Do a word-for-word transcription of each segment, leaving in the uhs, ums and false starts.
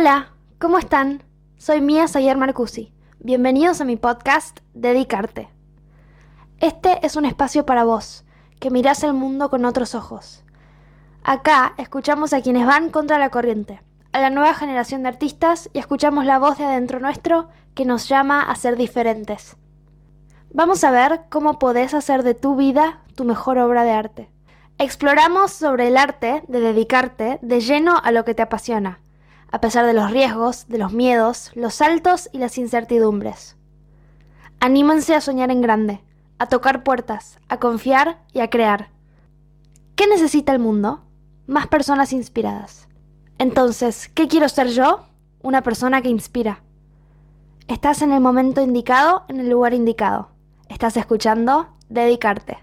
Hola, ¿cómo están? Soy Mía Sayer Marcusi. Bienvenidos a mi podcast Dedicarte. Este es un espacio para vos, que mirás el mundo con otros ojos. Acá escuchamos a quienes van contra la corriente, a la nueva generación de artistas y escuchamos la voz de adentro nuestro que nos llama a ser diferentes. Vamos a ver cómo podés hacer de tu vida tu mejor obra de arte. Exploramos sobre el arte de dedicarte de lleno a lo que te apasiona, a pesar de los riesgos, de los miedos, los saltos y las incertidumbres. Anímense a soñar en grande, a tocar puertas, a confiar y a crear. ¿Qué necesita el mundo? Más personas inspiradas. Entonces, ¿qué quiero ser yo? Una persona que inspira. Estás en el momento indicado, en el lugar indicado. Estás escuchando Dedicarte.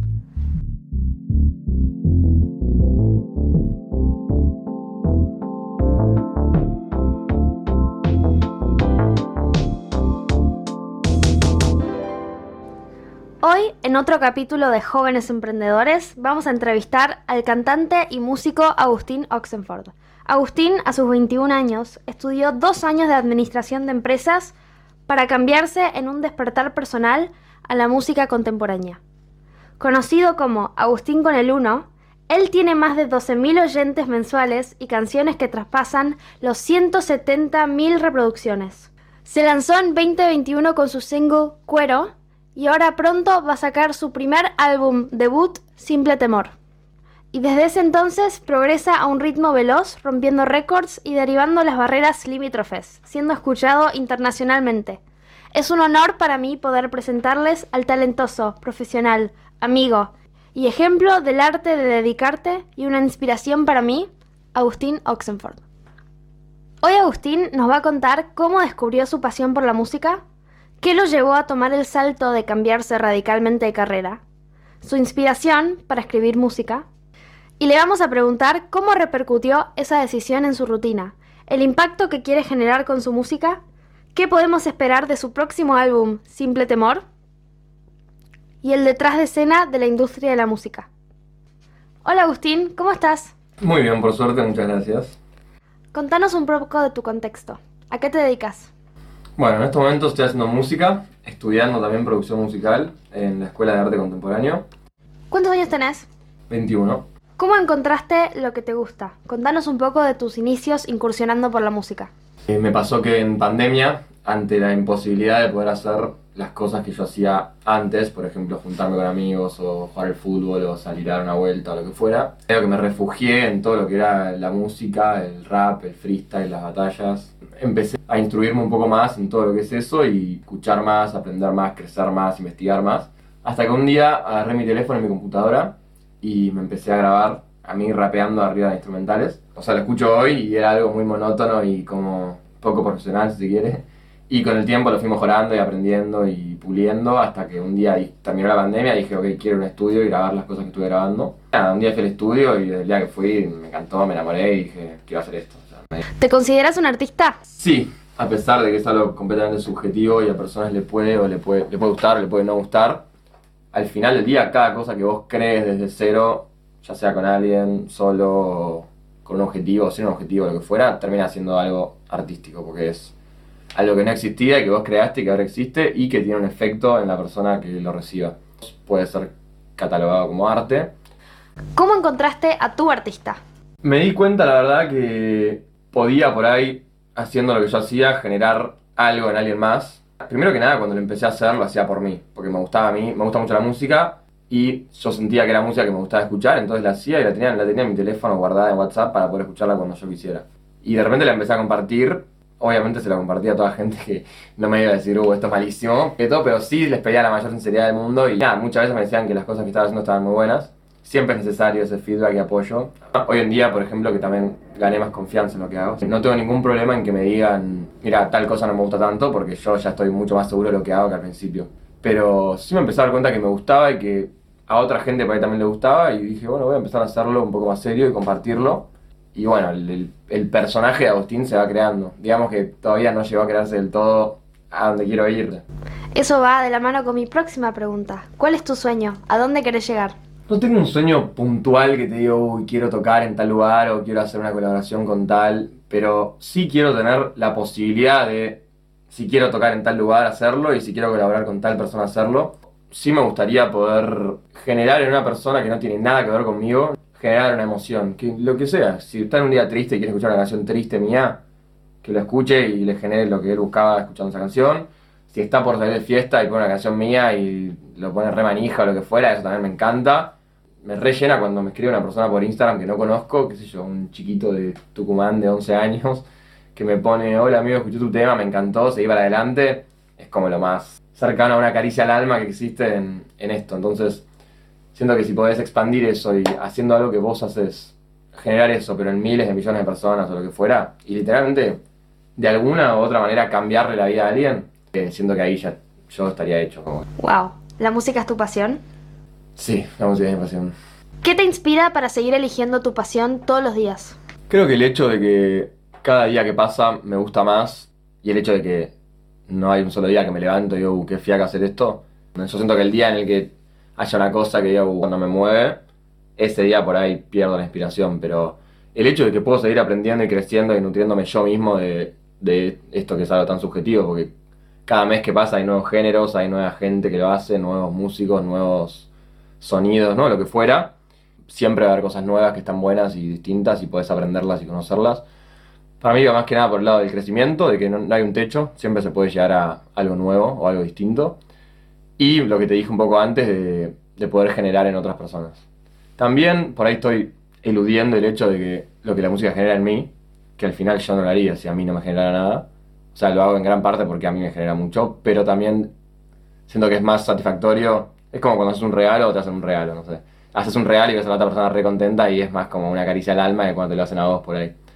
Hoy, en otro capítulo de Jóvenes Emprendedores, vamos a entrevistar al cantante y músico Agustín Oxenford. Agustín, a sus veintiún años, estudió dos años de administración de empresas para cambiarse en un despertar personal a la música contemporánea. Conocido como Agustín con el uno, él tiene más de doce mil oyentes mensuales y canciones que traspasan los ciento setenta mil reproducciones. Se lanzó en veinte veintiuno con su single Cuero, y ahora pronto va a sacar su primer álbum debut, Simple Temor. Y desde ese entonces progresa a un ritmo veloz, rompiendo récords y derribando las barreras limítrofes, siendo escuchado internacionalmente. Es un honor para mí poder presentarles al talentoso, profesional, amigo y ejemplo del arte de dedicarte y una inspiración para mí, Agustín Oxenford. Hoy Agustín nos va a contar cómo descubrió su pasión por la música, ¿qué lo llevó a tomar el salto de cambiarse radicalmente de carrera? Su inspiración para escribir música. Y le vamos a preguntar cómo repercutió esa decisión en su rutina, el impacto que quiere generar con su música, qué podemos esperar de su próximo álbum, Simple Temor, y el detrás de escena de la industria de la música. Hola Agustín, ¿cómo estás? Muy bien, por suerte, muchas gracias. Contanos un poco de tu contexto. ¿A qué te dedicas? Bueno, en estos momentos estoy haciendo música, estudiando también producción musical en la Escuela de Arte Contemporáneo. ¿Cuántos años tenés? veintiuno. ¿Cómo encontraste lo que te gusta? Contanos un poco de tus inicios incursionando por la música. Eh, me pasó que en pandemia, ante la imposibilidad de poder hacer las cosas que yo hacía antes, por ejemplo, juntarme con amigos o jugar al fútbol o salir a dar una vuelta o lo que fuera, creo que me refugié en todo lo que era la música, el rap, el freestyle, las batallas. Empecé a instruirme un poco más en todo lo que es eso y escuchar más, aprender más, crecer más, investigar más. Hasta que un día agarré mi teléfono y mi computadora y me empecé a grabar a mí rapeando arriba de instrumentales. O sea, lo escucho hoy y era algo muy monótono y como poco profesional, si se quiere. Y con el tiempo lo fui mejorando y aprendiendo y puliendo hasta que un día terminó la pandemia y dije, ok, quiero un estudio y grabar las cosas que estuve grabando. Nada, un día fui al estudio y desde el día que fui me encantó, me enamoré y dije, quiero hacer esto. O sea, me... ¿Te consideras un artista? Sí, a pesar de que es algo completamente subjetivo y a personas le puede o le puede, le puede gustar o le puede no gustar, al final del día cada cosa que vos crees desde cero, ya sea con alguien, solo, o con un objetivo, sin un objetivo, lo que fuera, termina siendo algo artístico, porque es algo que no existía y que vos creaste y que ahora existe y que tiene un efecto en la persona que lo reciba. Puede ser catalogado como arte. ¿Cómo encontraste a tu artista? Me di cuenta, la verdad, que podía por ahí, haciendo lo que yo hacía, generar algo en alguien más. Primero que nada, cuando lo empecé a hacer, lo hacía por mí, porque me gustaba a mí, me gusta mucho la música y yo sentía que era música que me gustaba escuchar, entonces la hacía y la tenía, la tenía en mi teléfono guardada en WhatsApp para poder escucharla cuando yo quisiera. Y de repente la empecé a compartir. Obviamente se la compartía a toda gente que no me iba a decir, uh, esto es malísimo, que todo, pero sí les pedía la mayor sinceridad del mundo y nada, muchas veces me decían que las cosas que estaba haciendo estaban muy buenas. Siempre es necesario ese feedback y apoyo. Hoy en día, por ejemplo, que también gané más confianza en lo que hago, no tengo ningún problema en que me digan, mira, tal cosa no me gusta tanto, porque yo ya estoy mucho más seguro de lo que hago que al principio. Pero sí me empecé a dar cuenta que me gustaba y que a otra gente por ahí también le gustaba y dije, bueno, voy a empezar a hacerlo un poco más serio y compartirlo. Y bueno, el, el, el personaje de Agustín se va creando. Digamos que todavía no llegó a crearse del todo a donde quiero ir. Eso va de la mano con mi próxima pregunta. ¿Cuál es tu sueño? ¿A dónde querés llegar? No tengo un sueño puntual que te digo, uy, quiero tocar en tal lugar o quiero hacer una colaboración con tal, pero sí quiero tener la posibilidad de, si quiero tocar en tal lugar, hacerlo y si quiero colaborar con tal persona, hacerlo. Sí me gustaría poder generar en una persona que no tiene nada que ver conmigo, generar una emoción, que lo que sea. Si está en un día triste y quiere escuchar una canción triste mía, que lo escuche y le genere lo que él buscaba escuchando esa canción. Si está por salir de fiesta y pone una canción mía y lo pone re manija o lo que fuera, eso también me encanta. Me re llena cuando me escribe una persona por Instagram que no conozco, qué sé yo, un chiquito de Tucumán de once años, que me pone, hola amigo, escuché tu tema, me encantó, seguí para adelante. Es como lo más cercano a una caricia al alma que existe en, en esto. Entonces, siento que si podés expandir eso y haciendo algo que vos haces, generar eso, pero en miles de millones de personas o lo que fuera, y literalmente, de alguna u otra manera, cambiarle la vida a alguien, eh, siento que ahí ya yo estaría hecho. Como... Wow, ¿la música es tu pasión? Sí, la música es mi pasión. ¿Qué te inspira para seguir eligiendo tu pasión todos los días? Creo que el hecho de que cada día que pasa me gusta más y el hecho de que no hay un solo día que me levanto y digo, uh, qué fiaca hacer esto. Yo siento que el día en el que haya una cosa que digo, uh, cuando me mueve, ese día por ahí pierdo la inspiración, pero el hecho de que puedo seguir aprendiendo y creciendo y nutriéndome yo mismo de, de esto que es algo tan subjetivo, porque cada mes que pasa hay nuevos géneros, hay nueva gente que lo hace, nuevos músicos, nuevos sonidos, ¿no? Lo que fuera. Siempre va a haber cosas nuevas que están buenas y distintas y podés aprenderlas y conocerlas. Para mí va más que nada por el lado del crecimiento, de que no, no hay un techo, siempre se puede llegar a algo nuevo o algo distinto. Y lo que te dije un poco antes de, de poder generar en otras personas. También por ahí estoy eludiendo el hecho de que lo que la música genera en mí, que al final yo no lo haría si a mí no me generara nada. O sea, lo hago en gran parte porque a mí me genera mucho, pero también siento que es más satisfactorio. Es como cuando haces un regalo o te hacen un regalo, no sé. Haces un regalo y ves a la otra persona re contenta y es más como una caricia al alma de cuando te lo hacen a vos por ahí.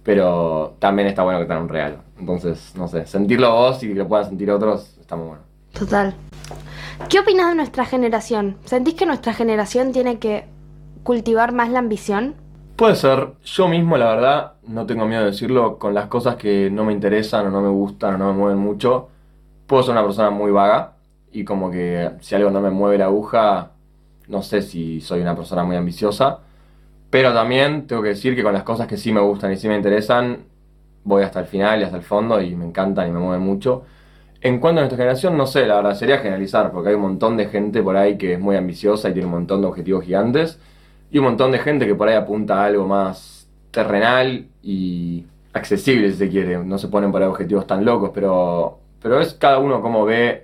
Pero también está bueno que te dan un regalo. Entonces, no sé, sentirlo vos y que lo puedan sentir otros está muy bueno. Total. ¿Qué opinas de nuestra generación? ¿Sentís que nuestra generación tiene que cultivar más la ambición? Puede ser. Yo mismo, la verdad, no tengo miedo de decirlo, con las cosas que no me interesan o no me gustan o no me mueven mucho, puedo ser una persona muy vaga y como que si algo no me mueve la aguja, no sé si soy una persona muy ambiciosa, pero también tengo que decir que con las cosas que sí me gustan y sí me interesan, voy hasta el final y hasta el fondo y me encantan y me mueven mucho. En cuanto a nuestra generación, no sé, la verdad, sería generalizar, porque hay un montón de gente por ahí que es muy ambiciosa y tiene un montón de objetivos gigantes, y un montón de gente que por ahí apunta a algo más terrenal y accesible, si se quiere. No se ponen por ahí objetivos tan locos, pero, pero es cada uno cómo ve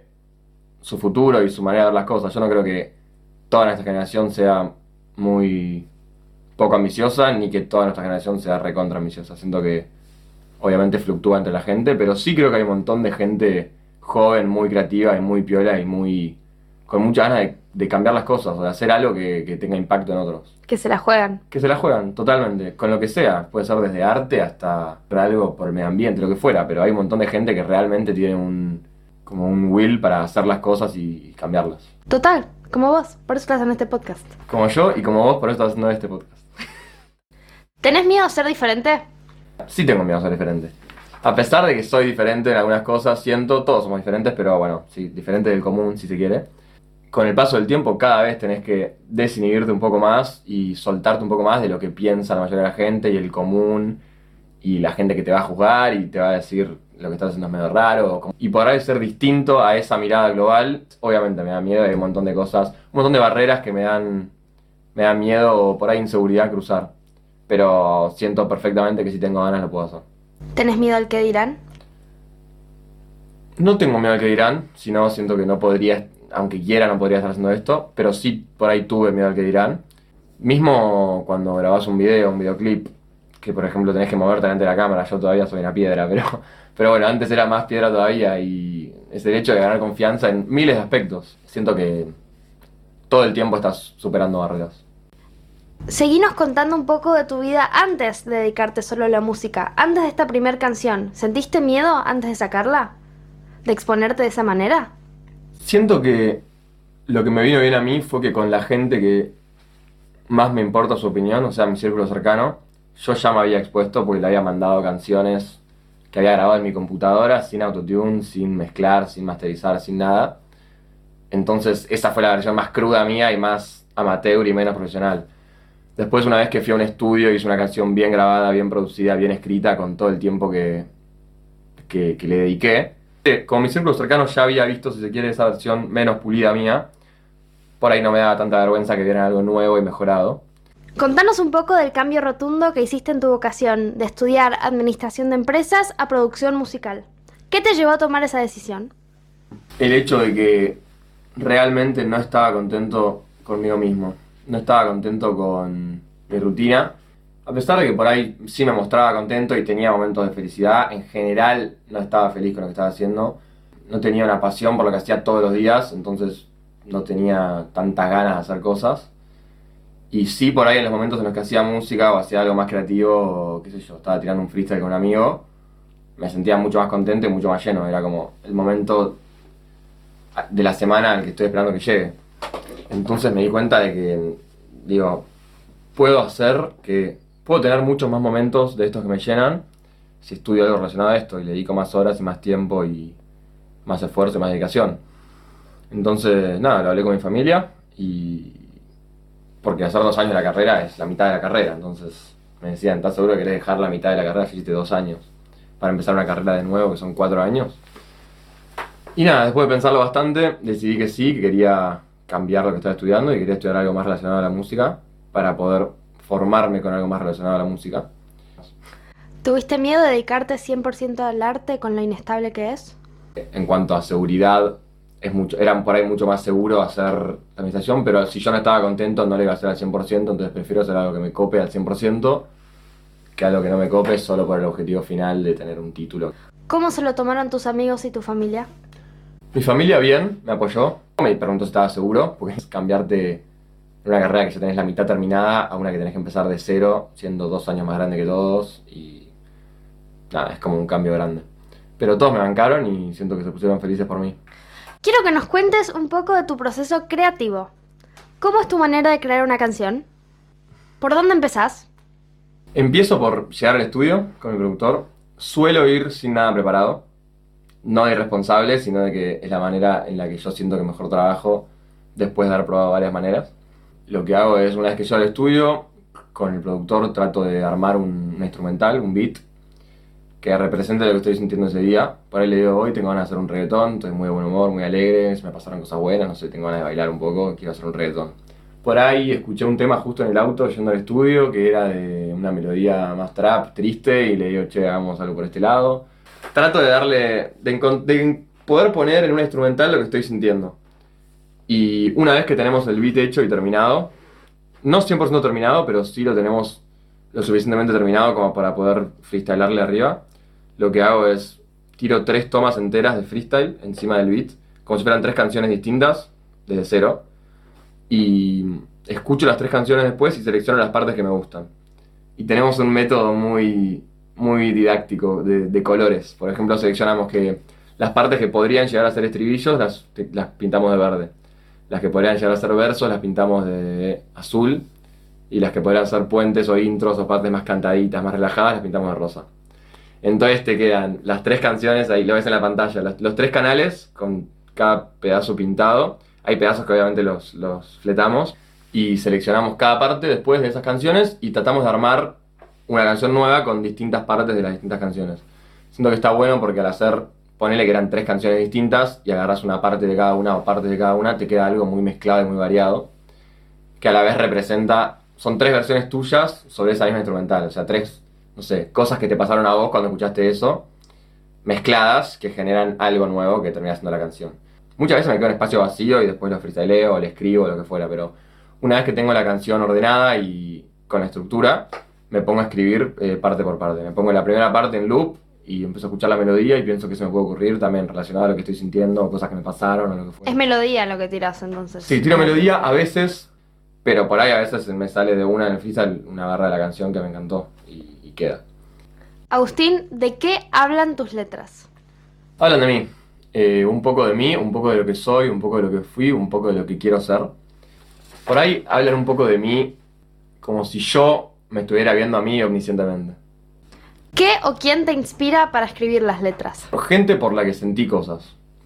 su futuro y su manera de ver las cosas. Yo no creo que toda nuestra generación sea muy poco ambiciosa, ni que toda nuestra generación sea recontra ambiciosa. Siento que obviamente fluctúa entre la gente, pero sí creo que hay un montón de gente joven, muy creativa y muy piola y muy con muchas ganas de, de cambiar las cosas o de hacer algo que, que tenga impacto en otros. Que se la juegan. Que se la juegan, totalmente, con lo que sea. Puede ser desde arte hasta algo por el medio ambiente, lo que fuera, pero hay un montón de gente que realmente tiene un como un will para hacer las cosas y, y cambiarlas. Total, como vos, por eso estás en este podcast. Como yo y como vos, por eso estás haciendo este podcast. ¿Tenés miedo a ser diferente? Sí tengo miedo a ser diferente. A pesar de que soy diferente en algunas cosas, siento, todos somos diferentes, pero bueno, sí, diferente del común si se quiere. Con el paso del tiempo cada vez tenés que desinhibirte un poco más y soltarte un poco más de lo que piensa la mayoría de la gente y el común y la gente que te va a juzgar y te va a decir lo que estás haciendo es medio raro. Y por ahí ser distinto a esa mirada global, obviamente me da miedo, hay un montón de cosas, un montón de barreras que me dan, me dan miedo o por ahí inseguridad cruzar. Pero siento perfectamente que si tengo ganas lo puedo hacer. ¿Tenés miedo al que dirán? No tengo miedo al que dirán, sino siento que no podría, aunque quiera no podría estar haciendo esto, pero sí por ahí tuve miedo al que dirán. Mismo cuando grabás un video, un videoclip, que por ejemplo tenés que moverte delante de la cámara, yo todavía soy una piedra, pero, pero bueno, antes era más piedra todavía y es el hecho de ganar confianza en miles de aspectos. Siento que todo el tiempo estás superando barreras. Seguinos contando un poco de tu vida antes de dedicarte solo a la música, antes de esta primer canción. ¿Sentiste miedo antes de sacarla? ¿De exponerte de esa manera? Siento que lo que me vino bien a mí fue que con la gente que más me importa su opinión, o sea, mi círculo cercano, yo ya me había expuesto porque le había mandado canciones que había grabado en mi computadora, sin autotune, sin mezclar, sin masterizar, sin nada. Entonces esa fue la versión más cruda mía y más amateur y menos profesional. Después, una vez que fui a un estudio, hice una canción bien grabada, bien producida, bien escrita, con todo el tiempo que, que, que le dediqué. Como mi círculo cercano ya había visto, si se quiere, esa versión menos pulida mía, por ahí no me daba tanta vergüenza que vieran algo nuevo y mejorado. Contanos un poco del cambio rotundo que hiciste en tu vocación de estudiar administración de empresas a producción musical. ¿Qué te llevó a tomar esa decisión? El hecho de que realmente no estaba contento conmigo mismo. No estaba contento con mi rutina. A pesar de que por ahí sí me mostraba contento y tenía momentos de felicidad, en general no estaba feliz con lo que estaba haciendo. No tenía una pasión por lo que hacía todos los días, entonces no tenía tantas ganas de hacer cosas. Y sí, por ahí en los momentos en los que hacía música o hacía algo más creativo, o qué sé yo, estaba tirando un freestyle con un amigo, me sentía mucho más contento y mucho más lleno. Era como el momento de la semana al que estoy esperando que llegue. Entonces me di cuenta de que, digo, puedo hacer que... Puedo tener muchos más momentos de estos que me llenan si estudio algo relacionado a esto y le dedico más horas y más tiempo y más esfuerzo y más dedicación. Entonces, nada, lo hablé con mi familia y... Porque hacer dos años de la carrera es la mitad de la carrera. Entonces me decían, ¿estás seguro que querés dejar la mitad de la carrera si hiciste dos años para empezar una carrera de nuevo que son cuatro años? Y nada, después de pensarlo bastante, decidí que sí, que quería cambiar lo que estaba estudiando y quería estudiar algo más relacionado a la música para poder formarme con algo más relacionado a la música. ¿Tuviste miedo de dedicarte cien por ciento al arte con lo inestable que es? En cuanto a seguridad, es mucho, era por ahí mucho más seguro hacer la administración, pero si yo no estaba contento no le iba a hacer al cien por ciento, entonces prefiero hacer algo que me cope al cien por ciento que algo que no me cope solo por el objetivo final de tener un título. ¿Cómo se lo tomaron tus amigos y tu familia? Mi familia bien, me apoyó. Me preguntó si estaba seguro, porque es cambiarte de una carrera que ya tenés la mitad terminada a una que tenés que empezar de cero, siendo dos años más grande que todos, y nada, es como un cambio grande. Pero todos me bancaron y siento que se pusieron felices por mí. Quiero que nos cuentes un poco de tu proceso creativo. ¿Cómo es tu manera de crear una canción? ¿Por dónde empezás? Empiezo por llegar al estudio con mi productor. Suelo ir sin nada preparado. No de irresponsable, sino de que es la manera en la que yo siento que mejor trabajo después de haber probado varias maneras. Lo que hago es, una vez que llego al estudio, con el productor trato de armar un, un instrumental, un beat, que represente lo que estoy sintiendo ese día. Por ahí le digo, hoy tengo ganas de hacer un reggaetón, estoy muy de buen humor, muy alegre, se me pasaron cosas buenas, no sé, tengo ganas de bailar un poco, quiero hacer un reggaetón. Por ahí escuché un tema justo en el auto yendo al estudio, que era de una melodía más trap, triste, y le digo, che, hagamos algo por este lado. Trato de darle, de, de poder poner en una instrumental lo que estoy sintiendo. Y una vez que tenemos el beat hecho y terminado, no cien por ciento terminado, pero sí lo tenemos lo suficientemente terminado como para poder freestylearle arriba, lo que hago es tiro tres tomas enteras de freestyle encima del beat, como si fueran tres canciones distintas, desde cero, y escucho las tres canciones después y selecciono las partes que me gustan. Y tenemos un método muy, muy didáctico de, de colores. Por ejemplo, seleccionamos que las partes que podrían llegar a ser estribillos las, las pintamos de verde. Las que podrían llegar a ser versos las pintamos de azul. Y las que podrían ser puentes o intros o partes más cantaditas, más relajadas, las pintamos de rosa. Entonces te quedan las tres canciones, ahí lo ves en la pantalla, los, los tres canales con cada pedazo pintado. Hay pedazos que obviamente los, los fletamos y seleccionamos cada parte después de esas canciones y tratamos de armar una canción nueva con distintas partes de las distintas canciones. Siento que está bueno porque al hacer, ponele que eran tres canciones distintas y agarras una parte de cada una o partes de cada una, te queda algo muy mezclado y muy variado, que a la vez representa, son tres versiones tuyas sobre esa misma instrumental, o sea, tres, no sé, cosas que te pasaron a vos cuando escuchaste eso, mezcladas, que generan algo nuevo que termina siendo la canción. Muchas veces me quedo en espacio vacío y después lo freestyleo o le escribo o lo que fuera, pero una vez que tengo la canción ordenada y con la estructura, me pongo a escribir eh, parte por parte. Me pongo la primera parte en loop y empiezo a escuchar la melodía y pienso que se me puede ocurrir también relacionado a lo que estoy sintiendo, o cosas que me pasaron o lo que fuera. Es melodía lo que tirás entonces. Sí, tiro melodía a veces, pero por ahí a veces me sale de una en el freestyle una barra de la canción que me encantó y, y queda. Agustín, ¿de qué hablan tus letras? Hablan de mí. Eh, un poco de mí, un poco de lo que soy, un poco de lo que fui, un poco de lo que quiero ser. Por ahí hablan un poco de mí como si yo me estuviera viendo a mí omniscientemente. ¿Qué o quién te inspira para escribir las letras? Gente por la que sentí cosas.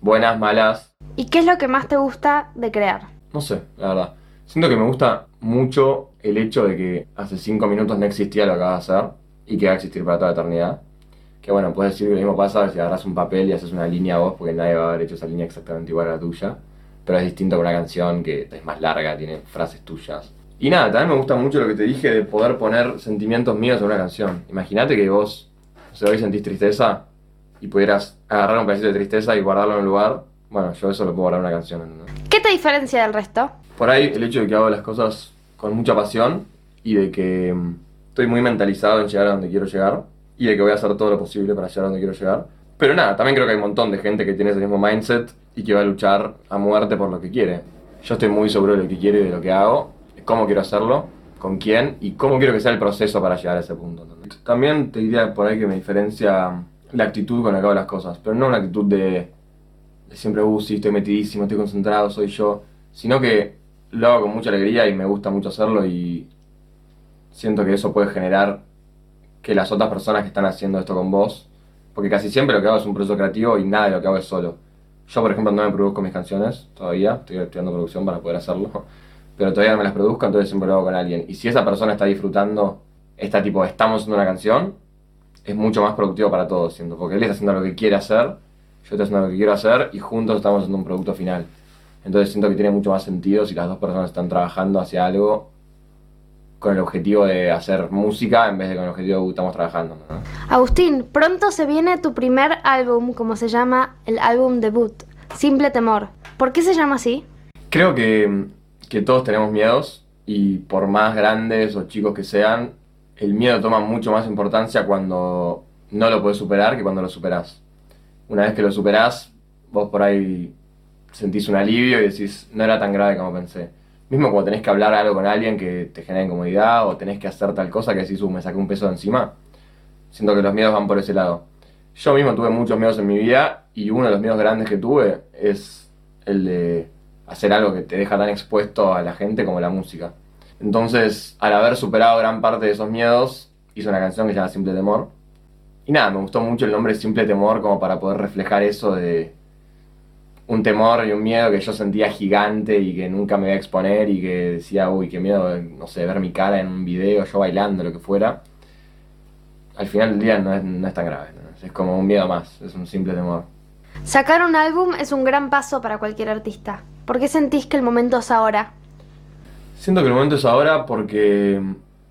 buenas, malas. ¿Y qué es lo que más te gusta de crear? No sé, la verdad. Siento que me gusta mucho el hecho de que hace cinco minutos no existía lo que vas a hacer y que va a existir para toda la eternidad. Que bueno, puedes decir que lo mismo pasa si agarras un papel y haces una línea vos, porque nadie va a haber hecho esa línea exactamente igual a la tuya. Pero es distinto que una canción que es más larga, tiene frases tuyas. Y nada, también me gusta mucho lo que te dije de poder poner sentimientos míos en una canción. Imagínate que vos, o sea, hoy sentís tristeza y pudieras agarrar un pedacito de tristeza y guardarlo en un lugar. Bueno, yo eso lo puedo guardar en una canción, ¿entendés? ¿Qué te diferencia del resto? Por ahí el hecho de que hago las cosas con mucha pasión y de que mm, estoy muy mentalizado en llegar a donde quiero llegar y de que voy a hacer todo lo posible para llegar a donde quiero llegar. Pero nada, también creo que hay un montón de gente que tiene ese mismo mindset y que va a luchar a muerte por lo que quiere. Yo estoy muy seguro de lo que quiero y de lo que hago, de cómo quiero hacerlo, con quién y cómo quiero que sea el proceso para llegar a ese punto, ¿entendés? También te diría por ahí que me diferencia la actitud con la que hago las cosas, pero no una actitud de, de siempre, uh, sí, estoy metidísimo, estoy concentrado, soy yo, sino que lo hago con mucha alegría y me gusta mucho hacerlo y siento que eso puede generar que las otras personas que están haciendo esto con vos, porque casi siempre lo que hago es un proceso creativo y nada de lo que hago es solo. Yo, por ejemplo, no me produzco mis canciones todavía, estoy estudiando producción para poder hacerlo, pero todavía no me las produzco, entonces siempre lo hago con alguien. Y si esa persona está disfrutando, está tipo, estamos haciendo una canción, es mucho más productivo para todos, siento, porque él está haciendo lo que quiere hacer, yo estoy haciendo lo que quiero hacer y juntos estamos haciendo un producto final. Entonces siento que tiene mucho más sentido si las dos personas están trabajando hacia algo con el objetivo de hacer música en vez de con el objetivo de que estamos trabajando, ¿no? Agustín, pronto se viene tu primer álbum, como se llama el álbum debut, Simple Temor. ¿Por qué se llama así? Creo que, que todos tenemos miedos y por más grandes o chicos que sean, el miedo toma mucho más importancia cuando no lo puedes superar que cuando lo superás. Una vez que lo superás, vos por ahí sentís un alivio y decís, no era tan grave como pensé. Mismo cuando tenés que hablar algo con alguien que te genera incomodidad o tenés que hacer tal cosa que decís, uh, me saqué un peso de encima. Siento que los miedos van por ese lado. Yo mismo tuve muchos miedos en mi vida y uno de los miedos grandes que tuve es el de hacer algo que te deja tan expuesto a la gente como la música. Entonces, al haber superado gran parte de esos miedos, hice una canción que se llama Simple Temor. Y nada, me gustó mucho el nombre Simple Temor como para poder reflejar eso de un temor y un miedo que yo sentía gigante y que nunca me iba a exponer y que decía, uy, qué miedo, no sé, ver mi cara en un video, yo bailando, lo que fuera. Al final del día no es, no es tan grave, ¿no? Es como un miedo más, es un simple temor. Sacar un álbum es un gran paso para cualquier artista. ¿Por qué sentís que el momento es ahora? Siento que el momento es ahora porque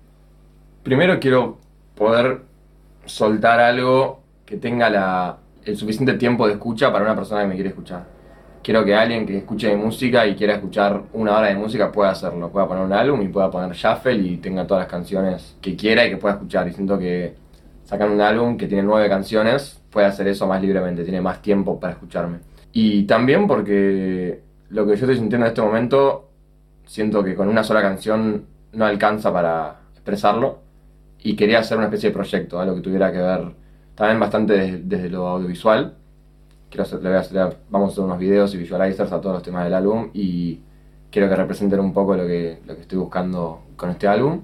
primero quiero poder soltar algo que tenga la, el suficiente tiempo de escucha para una persona que me quiere escuchar. Quiero que alguien que escuche mi música y quiera escuchar una hora de música pueda hacerlo, pueda poner un álbum y pueda poner shuffle y tenga todas las canciones que quiera y que pueda escuchar. Y siento que sacando un álbum que tiene nueve canciones puede hacer eso más libremente, tiene más tiempo para escucharme. Y también porque lo que yo estoy sintiendo en este momento, siento que con una sola canción no alcanza para expresarlo y quería hacer una especie de proyecto, algo que tuviera que ver también bastante desde, desde lo audiovisual. Quiero hacer, le voy a hacer, vamos a hacer unos videos y visualizers a todos los temas del álbum y quiero que representen un poco lo que, lo que estoy buscando con este álbum.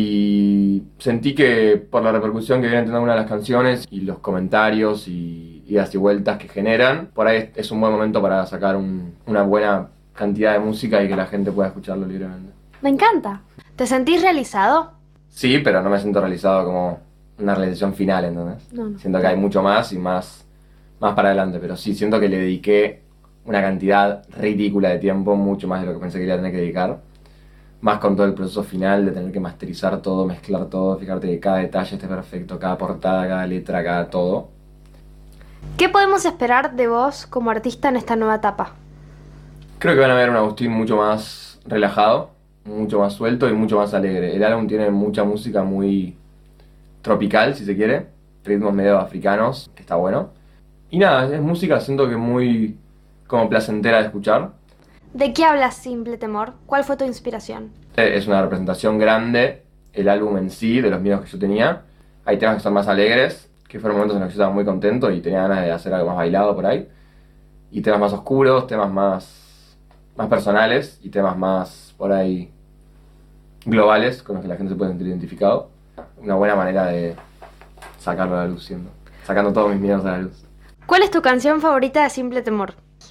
Y sentí que por la repercusión que viene teniendo una de las canciones y los comentarios y idas y vueltas que generan, por ahí es un buen momento para sacar un, una buena cantidad de música y que la gente pueda escucharlo libremente. Me encanta. ¿Te sentís realizado? Sí, pero no me siento realizado como una realización final, ¿entendés? No, no. Siento que hay mucho más y más... más para adelante, pero sí, siento que le dediqué una cantidad ridícula de tiempo, mucho más de lo que pensé que iba a tener que dedicar. Más con todo el proceso final de tener que masterizar todo, mezclar todo, fijarte que cada detalle esté perfecto, cada portada, cada letra, cada todo. ¿Qué podemos esperar de vos como artista en esta nueva etapa? Creo que van a ver un Agustín mucho más relajado, mucho más suelto y mucho más alegre. El álbum tiene mucha música muy tropical, si se quiere, ritmos medio africanos, que está bueno. Y nada, es música, siento que muy como placentera de escuchar. ¿De qué hablas Simple Temor? ¿Cuál fue tu inspiración? Es una representación grande, el álbum en sí, de los miedos que yo tenía. Hay temas que son más alegres, que fueron momentos en los que yo estaba muy contento y tenía ganas de hacer algo más bailado por ahí. Y temas más oscuros, temas más, más personales y temas más por ahí globales, con los que la gente se puede sentir identificado. Una buena manera de sacarlo a la luz, siendo, sacando todos mis miedos a la luz. ¿Cuál es tu canción favorita de Simple Temor?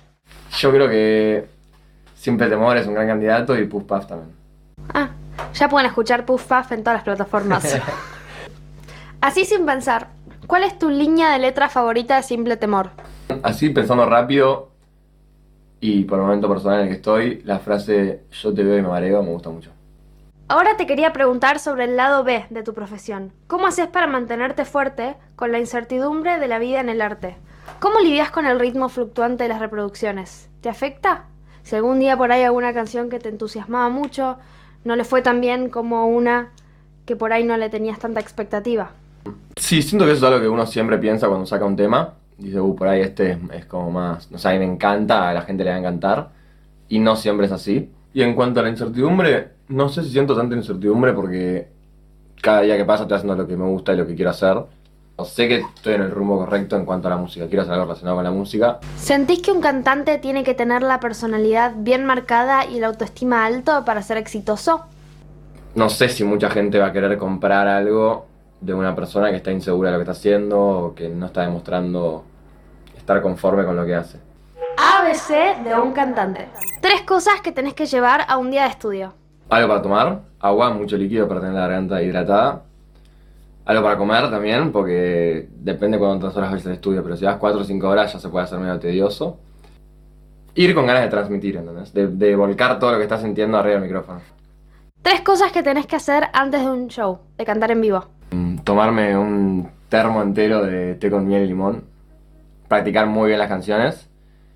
Yo creo que Simple Temor es un gran candidato y Puff Puff también. Ah, ya pueden escuchar Puff Puff en todas las plataformas. Así sin pensar, ¿cuál es tu línea de letra favorita de Simple Temor? Así pensando rápido y por el momento personal en el que estoy, la frase yo te veo y me mareo me gusta mucho. Ahora te quería preguntar sobre el lado B de tu profesión. ¿Cómo haces para mantenerte fuerte con la incertidumbre de la vida en el arte? ¿Cómo lidias con el ritmo fluctuante de las reproducciones? ¿Te afecta? Si algún día por ahí alguna canción que te entusiasmaba mucho no le fue tan bien como una que por ahí no le tenías tanta expectativa. Sí, siento que eso es algo que uno siempre piensa cuando saca un tema. Dice, uh, por ahí este es, es como más, no sé, a mí me encanta, a la gente le va a encantar. Y no siempre es así. Y en cuanto a la incertidumbre, no sé si siento tanta incertidumbre porque cada día que pasa estoy haciendo lo que me gusta y lo que quiero hacer. O sé que estoy en el rumbo correcto en cuanto a la música, quiero hacer algo relacionado con la música. ¿Sentís que un cantante tiene que tener la personalidad bien marcada y la autoestima alto para ser exitoso? No sé si mucha gente va a querer comprar algo de una persona que está insegura de lo que está haciendo o que no está demostrando estar conforme con lo que hace. A B C de un cantante. Tres cosas que tenés que llevar a un día de estudio. Algo para tomar, agua, mucho líquido para tener la garganta hidratada. Algo para comer también, porque depende cuántas horas vayas al estudio, pero si vas cuatro o cinco horas ya se puede hacer medio tedioso. Ir con ganas de transmitir, ¿entendés? De, de volcar todo lo que estás sintiendo arriba del micrófono. Tres cosas que tenés que hacer antes de un show, de cantar en vivo. Tomarme un termo entero de té con miel y limón, practicar muy bien las canciones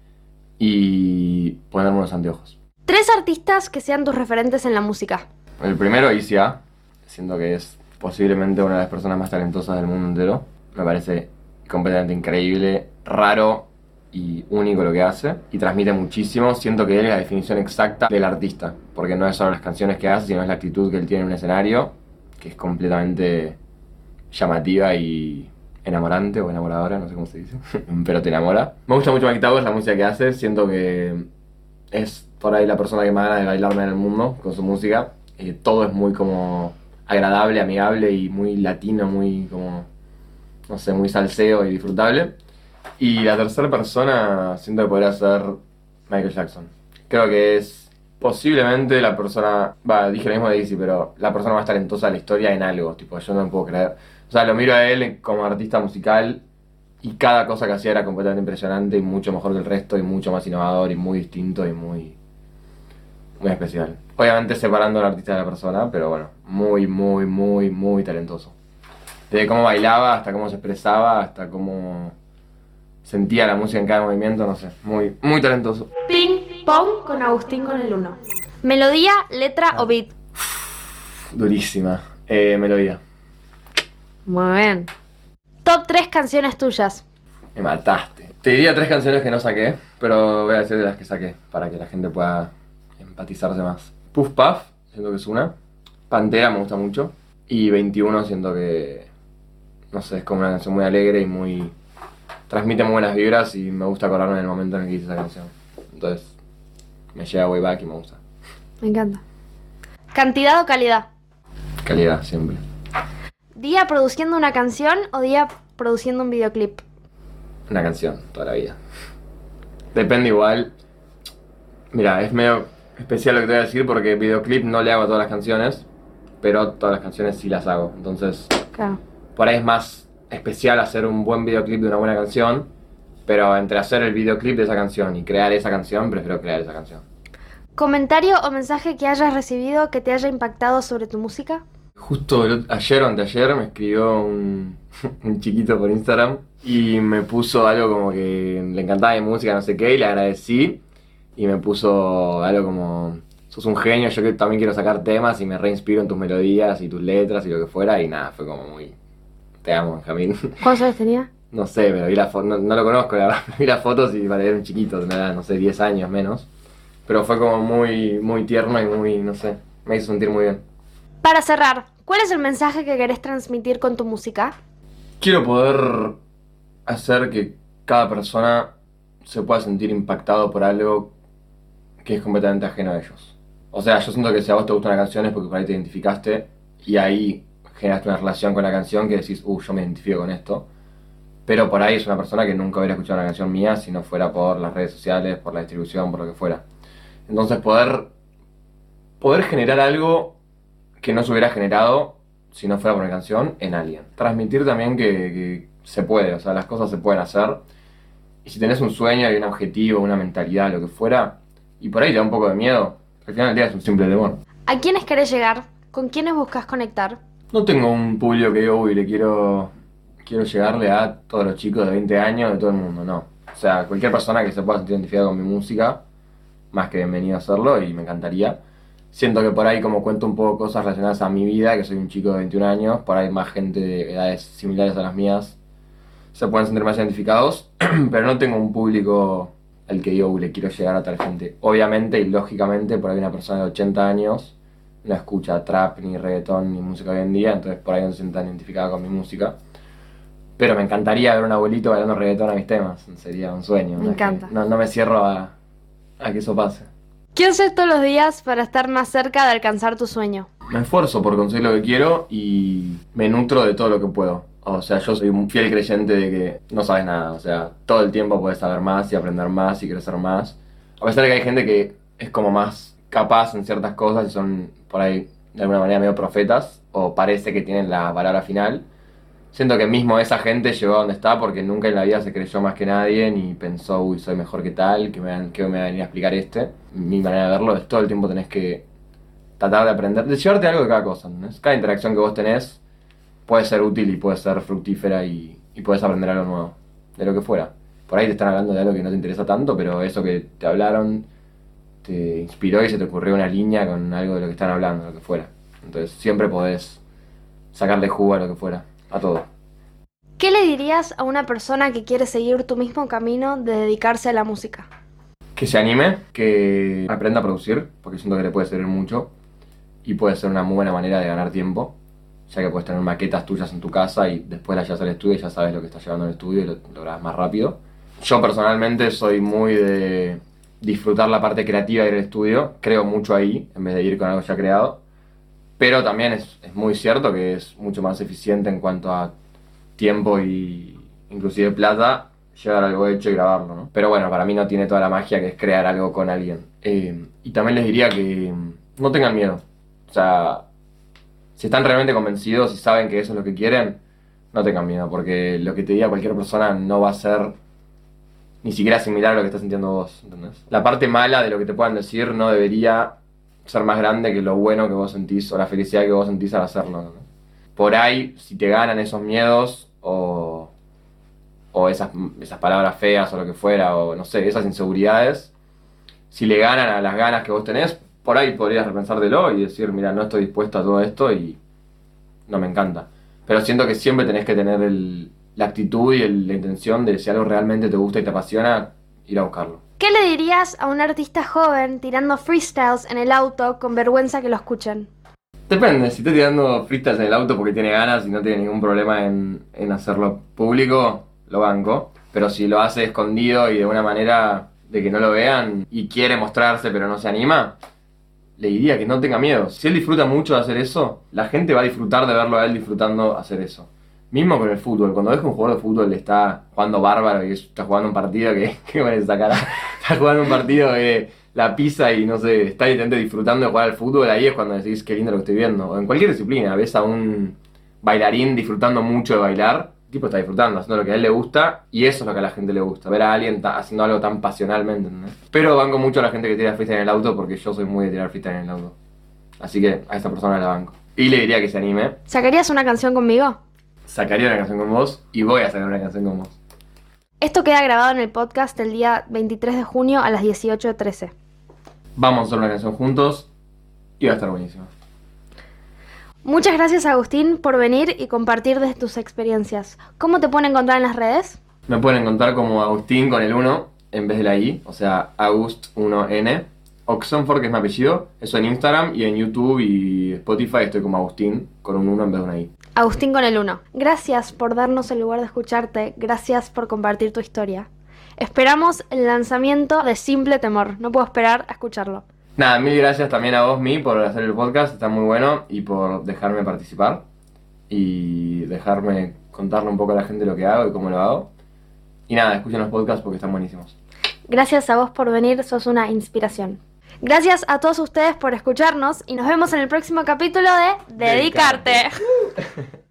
y ponerme unos anteojos. Tres artistas que sean tus referentes en la música. El primero, Easy A, siento que es posiblemente una de las personas más talentosas del mundo entero. Me parece completamente increíble, raro y único lo que hace y transmite muchísimo. Siento que él es la definición exacta del artista, porque no es solo las canciones que hace, sino es la actitud que él tiene en un escenario, que es completamente llamativa y enamorante o enamoradora, no sé cómo se dice, pero te enamora. Me gusta mucho Mike Towers, la música que hace, siento que es por ahí la persona que más gana de bailarme en el mundo con su música. Eh, todo es muy como agradable, amigable y muy latino, muy como, no sé, muy salseo y disfrutable. Y la tercera persona siento que podría ser Michael Jackson. Creo que es posiblemente la persona, va, dije lo mismo de Easy, pero la persona más talentosa de la historia en algo, tipo, yo no me puedo creer. O sea, lo miro a él como artista musical y cada cosa que hacía era completamente impresionante y mucho mejor que el resto y mucho más innovador y muy distinto y muy, muy especial. Obviamente separando al artista de la persona, pero bueno, muy, muy, muy, muy talentoso. Desde cómo bailaba hasta cómo se expresaba, hasta cómo sentía la música en cada movimiento, no sé, muy, muy talentoso. Ping Pong con Agustín con el uno. Melodía, letra o beat. Durísima. Eh, melodía. Muy bien. Top tres canciones tuyas. Me mataste. Te diría tres canciones que no saqué, pero voy a decir de las que saqué para que la gente pueda empatizarse más. Puff Puff, siento que es una. Pantera me gusta mucho. Y veintiuno siento que, no sé, es como una canción muy alegre y muy... transmite muy buenas vibras y me gusta acordarme del momento en el que hice esa canción. Entonces, me llega way back y me gusta. Me encanta. ¿Cantidad o calidad? Calidad, siempre. ¿Día produciendo una canción o día produciendo un videoclip? Una canción, toda la vida. Depende igual. Mira, es medio especial lo que te voy a decir porque videoclip no le hago a todas las canciones, pero todas las canciones sí las hago. Entonces, Claro. por ahí es más especial hacer un buen videoclip de una buena canción, pero entre hacer el videoclip de esa canción y crear esa canción, prefiero crear esa canción. ¿Comentario o mensaje que hayas recibido que te haya impactado sobre tu música? Justo el ot- ayer o anteayer me escribió un, un chiquito por Instagram y me puso algo como que le encantaba mi música, no sé qué, y le agradecí. Y me puso algo como, sos un genio, yo que también quiero sacar temas y me reinspiro en tus melodías y tus letras y lo que fuera. Y nada, fue como muy, te amo, Benjamín. ¿Cuántos años tenía? No sé, pero vi la foto, no, no lo conozco, la verdad, vi las fotos y para era un chiquito, tendría, no sé, diez años menos. Pero fue como muy, muy tierno y muy, no sé, me hizo sentir muy bien. Para cerrar, ¿cuál es el mensaje que querés transmitir con tu música? Quiero poder hacer que cada persona se pueda sentir impactado por algo que es completamente ajeno a ellos. O sea, yo siento que si a vos te gusta una canción es porque por ahí te identificaste y ahí generaste una relación con la canción que decís, uh, yo me identifico con esto. pero por ahí es una persona que nunca hubiera escuchado una canción mía si no fuera por las redes sociales, por la distribución, por lo que fuera. Entonces poder, poder generar algo que no se hubiera generado si no fuera por una canción en alguien. Transmitir también que, que se puede, o sea, las cosas se pueden hacer. Y si tenés un sueño y un objetivo, una mentalidad, lo que fuera, y por ahí te da un poco de miedo, al final del día es un simple temor. ¿A quiénes querés llegar? ¿Con quiénes buscas conectar? No tengo un público que digo, uy, le quiero, quiero llegarle a todos los chicos de veinte años de todo el mundo, no. O sea, cualquier persona que se pueda sentir identificada con mi música, más que bienvenido a hacerlo y me encantaría. Siento que por ahí, como cuento un poco cosas relacionadas a mi vida, que soy un chico de veintiún años, por ahí más gente de edades similares a las mías se pueden sentir más identificados, pero no tengo un público al que yo le quiero llegar a tal gente. Obviamente y lógicamente, por ahí una persona de ochenta años no escucha trap, ni reggaetón, ni música hoy en día, entonces por ahí no se sientan identificada con mi música. Pero me encantaría ver un abuelito bailando reggaetón a mis temas, sería un sueño. Me ¿no? encanta. No, no me cierro a, a que eso pase. ¿Qué haces todos los días para estar más cerca de alcanzar tu sueño? Me esfuerzo por conseguir lo que quiero y me nutro de todo lo que puedo. O sea, yo soy un fiel creyente de que no sabes nada. O sea, todo el tiempo puedes saber más y aprender más y crecer más. A pesar de que hay gente que es como más capaz en ciertas cosas y son por ahí de alguna manera medio profetas o parece que tienen la palabra final. Siento que mismo esa gente llegó a donde está porque nunca en la vida se creyó más que nadie ni pensó, uy, soy mejor que tal, que me, que me va a venir a explicar este. Mi manera de verlo es todo el tiempo tenés que tratar de aprender, de llevarte algo de cada cosa, ¿no? Cada interacción que vos tenés puede ser útil y puede ser fructífera y, y puedes aprender algo nuevo, de lo que fuera. Por ahí te están hablando de algo que no te interesa tanto, pero eso que te hablaron te inspiró y se te ocurrió una línea con algo de lo que están hablando, lo que fuera. Entonces siempre podés sacarle jugo a lo que fuera, a todo. ¿Qué le dirías a una persona que quiere seguir tu mismo camino de dedicarse a la música? Que se anime, que aprenda a producir, porque siento que le puede servir mucho y puede ser una muy buena manera de ganar tiempo, ya que puedes tener maquetas tuyas en tu casa y después las llevas al estudio y ya sabes lo que estás llevando al estudio y lo lográs más rápido. Yo personalmente soy muy de disfrutar la parte creativa del estudio, creo mucho ahí en vez de ir con algo ya creado, pero también es, es muy cierto que es mucho más eficiente en cuanto a tiempo y inclusive plata llegar a algo hecho y grabarlo, ¿no? Pero bueno, para mí no tiene toda la magia que es crear algo con alguien. Eh, y también les diría que no tengan miedo. O sea, si están realmente convencidos y saben que eso es lo que quieren, no tengan miedo, porque lo que te diga cualquier persona no va a ser ni siquiera similar a lo que estás sintiendo vos, ¿entendés? La parte mala de lo que te puedan decir no debería ser más grande que lo bueno que vos sentís o la felicidad que vos sentís al hacerlo, ¿no? Por ahí, si te ganan esos miedos o, o esas, esas palabras feas o lo que fuera, o no sé, esas inseguridades, si le ganan a las ganas que vos tenés, por ahí podrías repensártelo y decir, mira, no estoy dispuesto a todo esto y no me encanta. Pero siento que siempre tenés que tener el, la actitud y el, la intención de si algo realmente te gusta y te apasiona, ir a buscarlo. ¿Qué le dirías a un artista joven tirando freestyles en el auto con vergüenza que lo escuchen? Depende, si está tirando freestyles en el auto porque tiene ganas y no tiene ningún problema en, en hacerlo público, lo banco. Pero si lo hace escondido y de una manera de que no lo vean y quiere mostrarse pero no se anima, le diría que no tenga miedo. Si él disfruta mucho de hacer eso, la gente va a disfrutar de verlo a él disfrutando hacer eso. Mismo con el fútbol, cuando ves que un jugador de fútbol está jugando bárbaro y está jugando un partido que, ¿qué con esa cara? Está jugando un partido que la pisa y no sé, está literalmente disfrutando de jugar al fútbol, ahí es cuando decís qué lindo lo que estoy viendo. O en cualquier disciplina, ves a un bailarín disfrutando mucho de bailar, el tipo está disfrutando, haciendo lo que a él le gusta y eso es lo que a la gente le gusta, ver a alguien haciendo algo tan pasionalmente, ¿no? Pero banco mucho a la gente que tira freestyle en el auto porque yo soy muy de tirar freestyle en el auto. Así que a esa persona la banco. Y le diría que se anime. ¿Sacarías una canción conmigo? Sacaría una canción con vos y voy a sacar una canción con vos. Esto queda grabado en el podcast el día veintitrés de junio a las dieciocho trece. Vamos a hacer una canción juntos y va a estar buenísima. Muchas gracias, Agustín, por venir y compartir de tus experiencias. ¿Cómo te pueden encontrar en las redes? Me pueden encontrar como Agustín con el uno en vez de la I, o sea, August uno N. Oxenford, que es mi apellido, eso en Instagram y en YouTube y Spotify estoy como Agustín con un uno en vez de una I. Agustín con el uno. Gracias por darnos el lugar de escucharte, gracias por compartir tu historia. Esperamos el lanzamiento de Simple Temor, no puedo esperar a escucharlo. Nada, mil gracias también a vos, Mi, por hacer el podcast, está muy bueno y por dejarme participar y dejarme contarle un poco a la gente lo que hago y cómo lo hago. Y nada, escuchen los podcasts porque están buenísimos. Gracias a vos por venir, sos una inspiración. Gracias a todos ustedes por escucharnos y nos vemos en el próximo capítulo de Dedicarte. Dedicarte.